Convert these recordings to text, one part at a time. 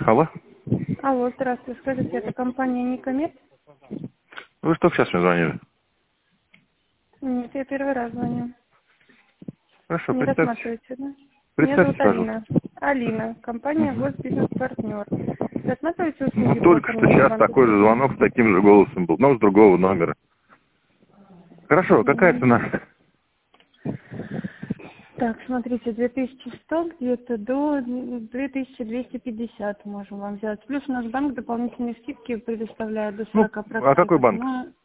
Алло. Алло, здравствуйте. Скажите, это компания Никомет? Вы что сейчас мне звонили? Нет, я первый раз звоню. Хорошо, Не представьте. рассматриваете, да? Меня Представьте, зовут пожалуйста. Алина. Алина. Компания Госбизнес-партнер. Рассматриваете услуги по Только что оформлению сейчас такой же банковских... звонок с таким же голосом был, но с другого номера. Хорошо, какая Мгм. цена? Так, смотрите, 2100 где-то до 2250 можем вам сделать. Плюс у нас банк дополнительные скидки предоставляет до Ну, а какой 40%. банк?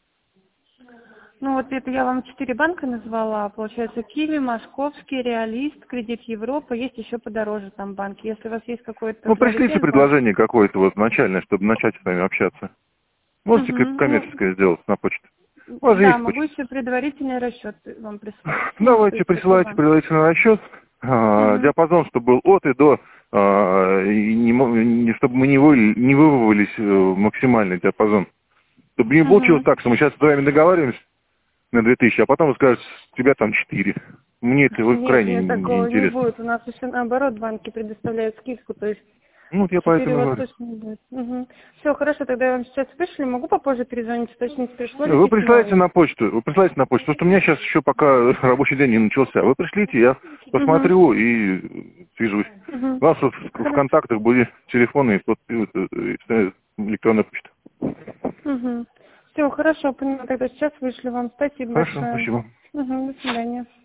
Ну вот это я вам 4 банка назвала, получается Киви, Московский, Реалист, Кредит Европа, есть еще подороже там банки. Если у вас есть какой-то Ну, пришлите приоритет, да. предложение какое-то вот начальное, чтобы начать с вами общаться. Можете Ну, коммерческое сделать на почту? У вас же да, есть могу почта. еще предварительный расчет вам прислать. Ну, то Давайте есть какой присылайте банк. предварительный расчет. Угу. Диапазон, чтобы был от и до, и чтобы мы не вывалились максимальный диапазон. Чтобы не получилось Угу. так, что мы сейчас с вами договариваемся на 2000, а потом вы скажете, у тебя там 4. Мне это вот Нет, крайне нет, такого не неинтересно. будет. У нас еще наоборот банки предоставляют скидку, то есть Ну, вот я 4 поэтому у вас говорю. точно не будет. Угу. Все, хорошо, тогда я вам сейчас вышлю. Могу попозже перезвонить, уточнить, пришло ли Вы письмо. присылаете на почту, потому что у меня сейчас еще пока рабочий день не начался. Вы пришлите, я Угу. посмотрю и свяжусь. Угу. У вас вот в Хорошо. контактах будет телефон и электронная почта. Угу. Все, хорошо, поняла. Тогда сейчас вышлю вам. Спасибо Хорошо, большое. спасибо. Угу, до свидания.